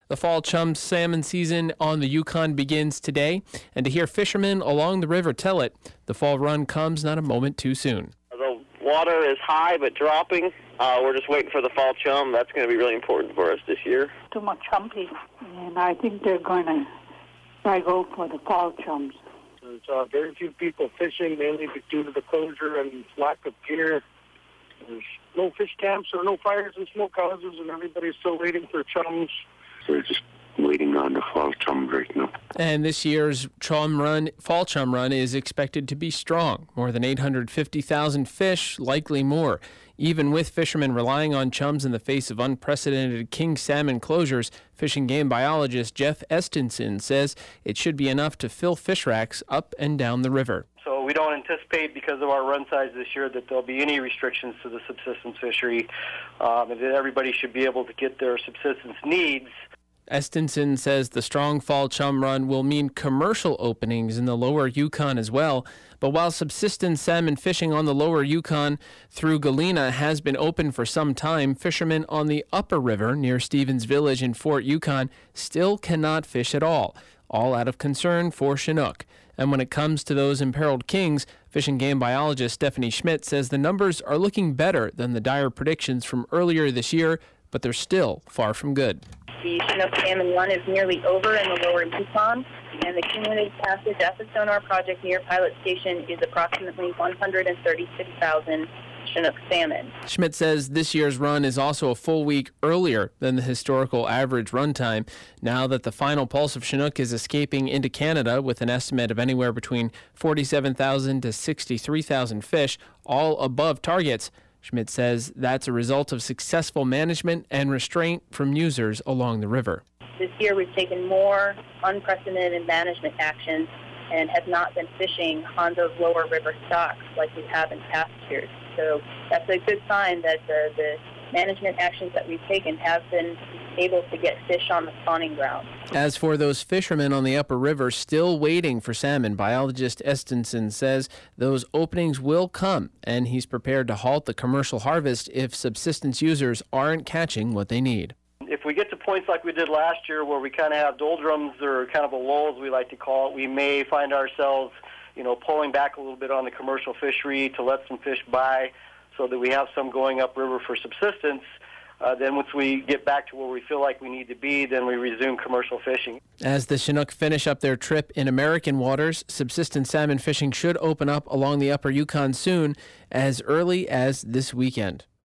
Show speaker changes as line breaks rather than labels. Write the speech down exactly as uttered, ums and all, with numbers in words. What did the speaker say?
The fall chum salmon season on the Yukon begins today, and to hear fishermen along the river tell it, the fall run comes not a moment too soon.
The water is high but dropping. Uh, we're just waiting for the fall chum. That's going to be really important for us this year.
Too much chumpy, and I think they're going to try go for the fall chums.
There's uh, very few people fishing, mainly due to the closure and lack of gear. There's no fish camps or no fires and smoke houses, and everybody's still waiting for chums.
We're just waiting on the fall chum right now.
And this year's chum run, fall chum run is expected to be strong. More than eight hundred fifty thousand fish, likely more. Even with fishermen relying on chums in the face of unprecedented king salmon closures, Fish and Game biologist Jeff Estenson says it should be enough to fill fish racks up and down the river.
So we don't anticipate, because of our run size this year, that there'll be any restrictions to the subsistence fishery, um, and that everybody should be able to get their subsistence needs.
Estenson says the strong fall chum run will mean commercial openings in the lower Yukon as well. But while subsistence salmon fishing on the lower Yukon through Galena has been open for some time, fishermen on the upper river near Stevens Village in Fort Yukon still cannot fish at all, all out of concern for Chinook. And when it comes to those imperiled kings, Fish and Game biologist Stephanie Schmidt says the numbers are looking better than the dire predictions from earlier this year, but they're still far from good.
The Chinook salmon run is nearly over in the lower Yukon, and the cumulative passage at the sonar project near Pilot Station is approximately one hundred thirty-six thousand Chinook salmon.
Schmidt says this year's run is also a full week earlier than the historical average run time. Now that the final pulse of Chinook is escaping into Canada with an estimate of anywhere between forty-seven thousand to sixty-three thousand fish, all above targets, Schmidt says that's a result of successful management and restraint from users along the river.
This year we've taken more unprecedented management actions and have not been fishing on those lower river stocks like we have in past years. So that's a good sign that the, the management actions that we've taken have been able to get fish on the spawning ground.
As for those fishermen on the upper river still waiting for salmon, biologist Estenson says those openings will come, and he's prepared to halt the commercial harvest if subsistence users aren't catching what they need.
If we get to points like we did last year where we kind of have doldrums or kind of a lull, as we like to call it, we may find ourselves, you know, pulling back a little bit on the commercial fishery to let some fish by so that we have some going upriver for subsistence. Uh, then once we get back to where we feel like we need to be, then we resume commercial fishing.
As the Chinook finish up their trip in American waters, subsistence salmon fishing should open up along the upper Yukon soon, as early as this weekend.